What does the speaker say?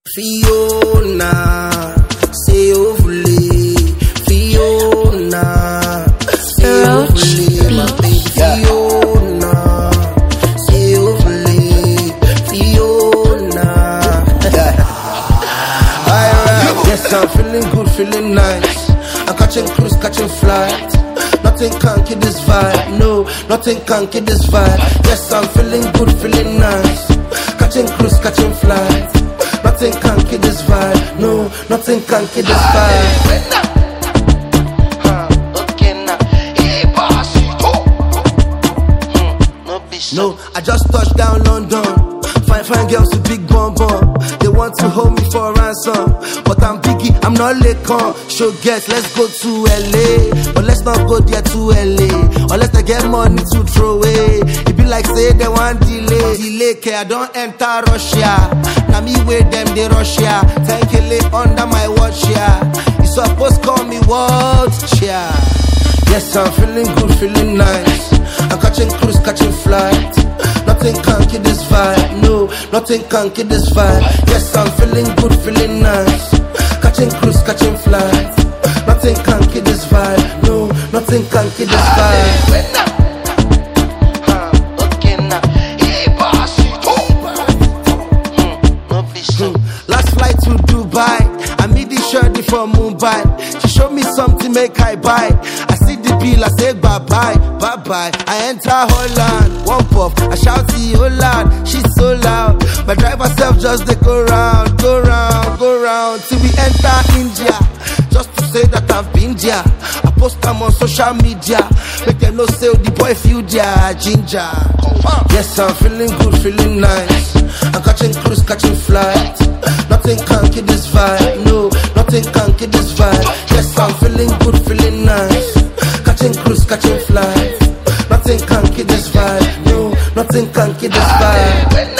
Fiona, say overly. Fiona, say overly. My baby Fiona, say overly. Fiona. Alright, yes, I'm feeling good, feeling nice. I'm catching cruise, catching flight. Nothing can kill this vibe, no, nothing can kill this vibe. Yes, I'm feeling good, feeling nice. Catching cruise, catching flight. Nothing can kill this vibe, no, nothing can kill this vibe. No, I just touched down London. Fine girls with big bum bum. They want to hold me for ransom, but I'm Biggie, I'm not Lekon. Show guess, let's go to LA, but let's not go there to LA, unless I get money to throw away. It be like say they want delay, I don't enter Russia. Now me with them they Russia. 10K under my watch, yeah. You supposed call me what, yeah. Yes, I'm feeling good, feeling nice. I'm catching cruise, catching flight. Nothing can kill this vibe, no, nothing can kill this vibe. Yes, I'm feeling good, feeling nice. Catching cruise, catching flight. Nothing can kill this vibe, no, nothing can kill this vibe. Last flight to Dubai, I meet the shorty from Mumbai. She showed me something, make I buy. I see the bill, I say bye-bye, bye-bye. I enter Holland, one puff, I shout the Holland. She's so loud, my driver self just they go round, go round, go round. Till we enter India, just to say that I've been there. I post them on social media, make them know say the boy feel there, ginger. Yes, I'm feeling good, feeling nice. I'm catching cruise, catching flight. Nothing can kill this vibe, no, nothing can kill this vibe. Yes, I'm feeling good, feeling nice. Catching cruise, catching flight. Nothing can kill this vibe, no, nothing can kill this vibe.